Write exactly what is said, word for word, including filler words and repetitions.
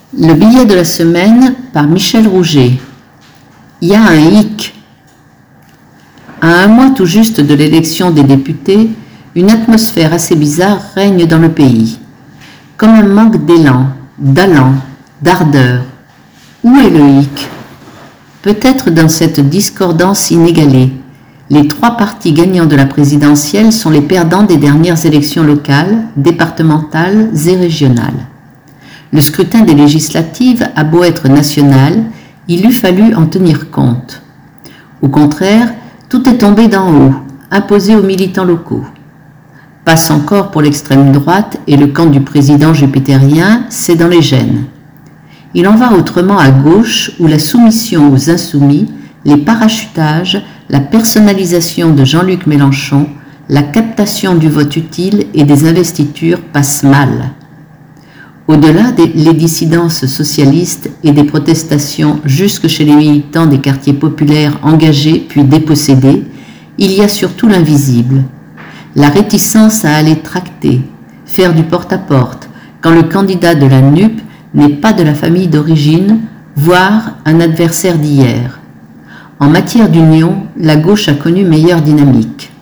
Le billet de la semaine par Michel Rouget. Il y a un hic. À un mois tout juste de l'élection des députés, une atmosphère assez bizarre règne dans le pays. Comme un manque d'élan, d'allant, d'ardeur. Où est le hic? Peut-être dans cette discordance inégalée. Les trois partis gagnants de la présidentielle sont les perdants des dernières élections locales, départementales et régionales. Le scrutin des législatives a beau être national, il eût fallu en tenir compte. Au contraire, tout est tombé d'en haut, imposé aux militants locaux. Passe encore pour l'extrême droite et le camp du président jupitérien, c'est dans les gènes. Il en va autrement à gauche où la soumission aux insoumis, les parachutages, la personnalisation de Jean-Luc Mélenchon, la captation du vote utile et des investitures passent mal. Au-delà des les dissidences socialistes et des protestations jusque chez les militants des quartiers populaires engagés puis dépossédés, il y a surtout l'invisible. La réticence à aller tracter, faire du porte-à-porte, quand le candidat de la N U P n'est pas de la famille d'origine, voire un adversaire d'hier. En matière d'union, la gauche a connu meilleure dynamique.